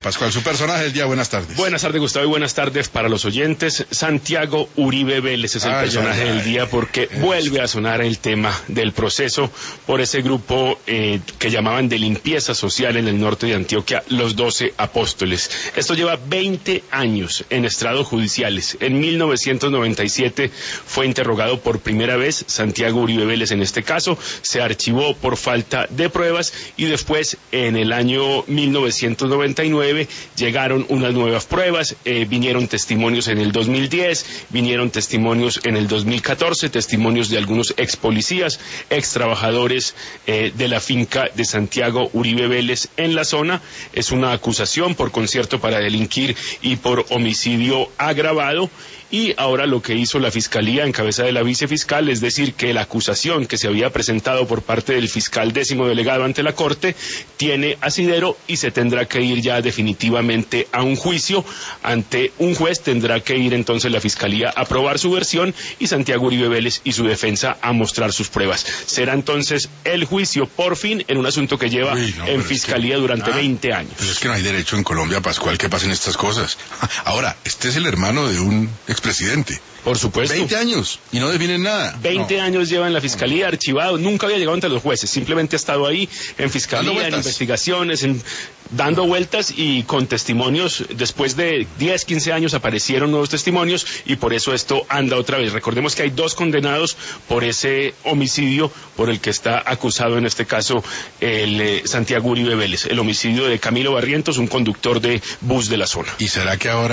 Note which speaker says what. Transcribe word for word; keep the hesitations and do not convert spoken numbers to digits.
Speaker 1: Pascual, su personaje del día, buenas tardes.
Speaker 2: Buenas tardes, Gustavo, y buenas tardes para los oyentes. Santiago Uribe Vélez es el ay, personaje ay, del día porque ay, vuelve a sonar el tema del proceso por ese grupo eh, que llamaban de limpieza social en el norte de Antioquia, los doce apóstoles. Esto lleva veinte años en estrados judiciales. En mil novecientos noventa y siete fue interrogado por primera vez Santiago Uribe Vélez en este caso, se archivó por falta de pruebas y después en el año mil novecientos noventa y nueve llegaron unas nuevas pruebas, eh, vinieron testimonios en el dos mil diez, vinieron testimonios en el dos mil catorce, testimonios de algunos ex policías, ex trabajadores eh, de la finca de Santiago Uribe Vélez en la zona. Es una acusación por concierto para delinquir y por homicidio agravado. Y ahora lo que hizo la Fiscalía en cabeza de la vicefiscal es decir que la acusación que se había presentado por parte del fiscal décimo delegado ante la Corte tiene asidero y se tendrá que ir ya definitivamente a un juicio ante un juez. Tendrá que ir entonces la Fiscalía a probar su versión y Santiago Uribe Vélez y su defensa a mostrar sus pruebas. Será entonces el juicio por fin en un asunto que lleva Uy, no, en Fiscalía que, durante ah, veinte años.
Speaker 1: Pero es que no hay derecho en Colombia, Pascual, que pasen estas cosas. Ahora, este es el hermano de un expresidente.
Speaker 2: Por supuesto.
Speaker 1: veinte años y no definen nada.
Speaker 2: veinte no. años lleva en la Fiscalía archivado, nunca había llegado ante los jueces, simplemente ha estado ahí en Fiscalía, en investigaciones, en, dando vueltas y con testimonios. Después de diez, quince años aparecieron nuevos testimonios y por eso esto anda otra vez. Recordemos que hay dos condenados por ese homicidio por el que está acusado en este caso el eh, Santiago Uribe Vélez, el homicidio de Camilo Barrientos, un conductor de bus de la zona.
Speaker 1: ¿Y será que ahora